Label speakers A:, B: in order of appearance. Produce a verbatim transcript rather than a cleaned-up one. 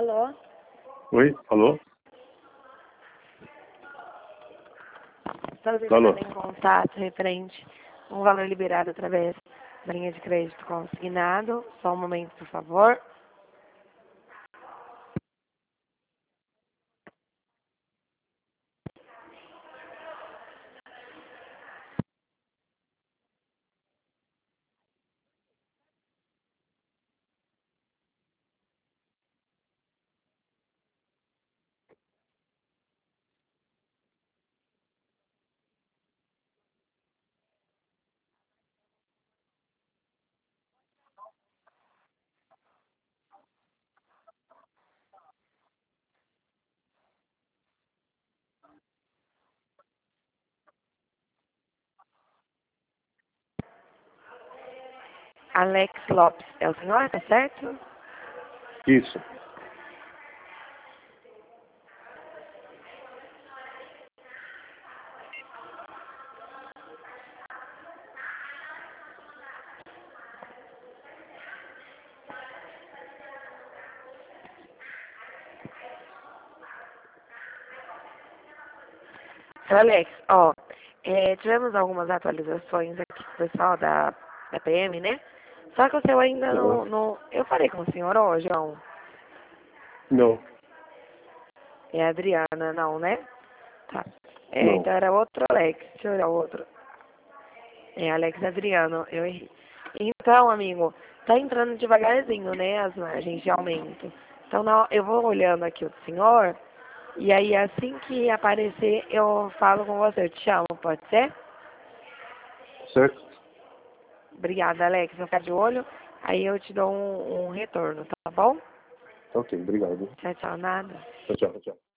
A: Alô?
B: Oi, alô?
A: Estamos
B: Alô?
A: entrando em contato referente a um valor liberado através da linha de crédito consignado. Só um momento, por favor. Alex Lopes, é o senhor, tá certo?
B: Isso.
A: Seu Alex, ó, é, tivemos algumas atualizações aqui com o pessoal da, da P M, né? Só que o seu ainda não,
B: Não.
A: não... Eu falei com o senhor, ó, João.
B: Não.
A: É a Adriana, não, né? Tá. É,
B: Não.
A: então era outro Alex. Deixa eu olhar o outro. É, Alex Adriano, eu errei. Então, amigo, tá entrando devagarzinho, né, as margens de aumento. Então, não, eu vou olhando aqui o do senhor, e aí assim que aparecer, eu falo com você, eu te chamo, pode ser?
B: Certo?
A: Obrigada, Alex, vou ficar de olho, aí eu te dou um, um retorno, tá bom?
B: Ok, obrigado.
A: Tchau, tchau, nada.
B: Tchau, tchau, tchau.